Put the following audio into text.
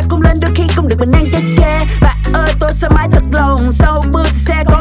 không lên đôi khi cũng được bình an chê chê. Bà ơi tôi sao mãi thật lòng, sau mưa thì sẽ